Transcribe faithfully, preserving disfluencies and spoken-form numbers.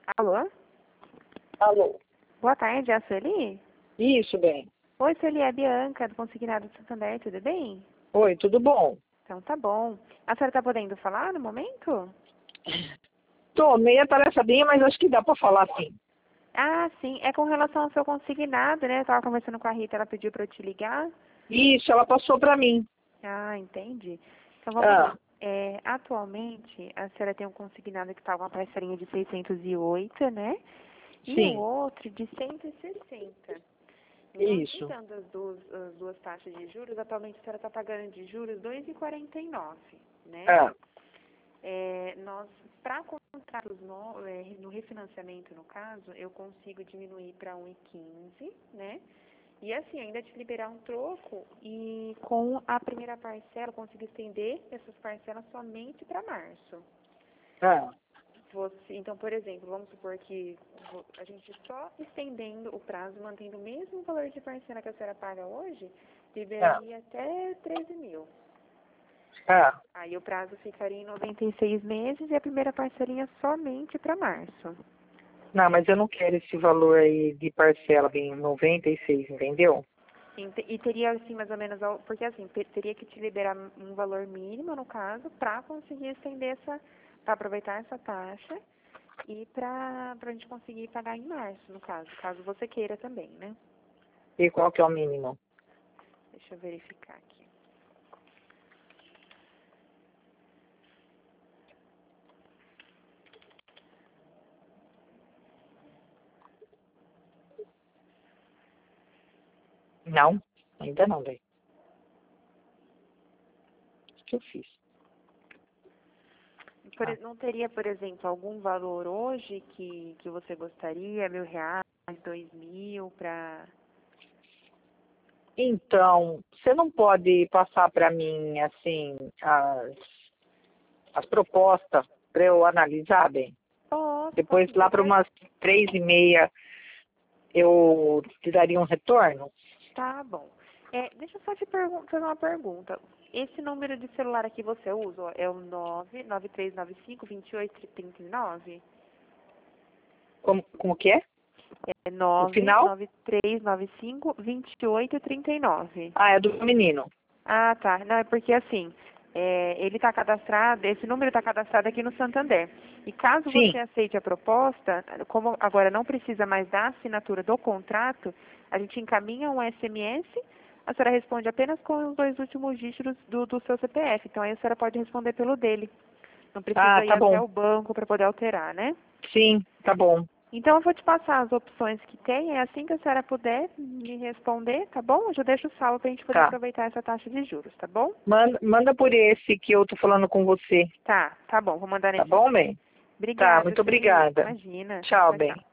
Alô? Alô? Boa tarde, é a Sueli? Isso, bem. Oi, Sueli, é a Bianca, do Consignado de Santander, tudo bem? Oi, tudo bom? Então tá bom. A senhora tá podendo falar no momento? Tô meio atarefadinha, mas acho que dá pra falar sim. Ah, sim, é com relação ao seu consignado, né? Eu tava conversando com a Rita, ela pediu pra eu te ligar. Isso, ela passou pra mim. Ah, entendi. Então vamos Ah, lá. É, atualmente, a senhora tem um consignado que tá com uma parcelinha de seiscentos e oito, né? E o sim, outro de cento e sessenta. Então, isso. juntando as duas, as duas taxas de juros, atualmente a senhora está pagando de juros dois vírgula quarenta e nove, né? Ah, É, nós, para contratos no, é, no refinanciamento, no caso, eu consigo diminuir para um vírgula quinze, né? E assim, ainda te liberar um troco e com a primeira parcela, consigo estender essas parcelas somente para março. ah, Você, então, por exemplo, vamos supor que vo- a gente só estendendo o prazo, mantendo o mesmo valor de parcela que a senhora paga hoje, ah, liberaria até treze mil. ah. Aí o prazo ficaria em noventa e seis meses e a primeira parcelinha somente para março. Não, mas eu não quero esse valor aí de parcela em noventa e seis, entendeu? Ente- E teria, assim, mais ou menos, al- porque assim, te- teria que te liberar um valor mínimo, no caso, para conseguir estender essa, para aproveitar essa taxa e para a gente conseguir pagar em março, no caso, caso você queira também, né? E qual que é o mínimo? Deixa eu verificar aqui. Não, ainda não, bem. O que eu fiz? Por Ah. e- não teria, por exemplo, algum valor hoje que, que você gostaria? Mil reais, dois mil, para... Então, você não pode passar para mim, assim, as, as propostas para eu analisar, bem? Posso, Depois, posso lá sim. para Quais- umas três e meia, eu te daria um retorno? Tá bom. É, deixa eu só te pergun- fazer uma pergunta. Esse número de celular aqui você usa ó, é o nove nove três nove cinco, dois oito três nove? Como, como que é? É O final? nove nove três nove cinco, dois oito três nove. Ah, é do menino. Ah, tá. Não, é porque assim, é, ele está cadastrado, esse número está cadastrado aqui no Santander. E caso Sim. você aceite a proposta, como agora não precisa mais da assinatura do contrato, a gente encaminha um S M S, a senhora responde apenas com os dois últimos dígitos do, do seu C P F. Então aí a senhora pode responder pelo dele. Não Ah, precisa ir tá até bom. o banco para poder alterar, né? Sim, tá bom. Então, eu vou te passar as opções que tem, é assim que a senhora puder me responder, tá bom? Eu já deixo o salvo para a gente poder Tá. aproveitar essa taxa de juros, tá bom? Manda, manda por esse que eu tô falando com você. Tá, tá bom, vou mandar Tá nesse bom, aqui. bem? Tá, Obrigada, muito Sueli. obrigada. Imagina. Tchau, Tchau, bem. tchau.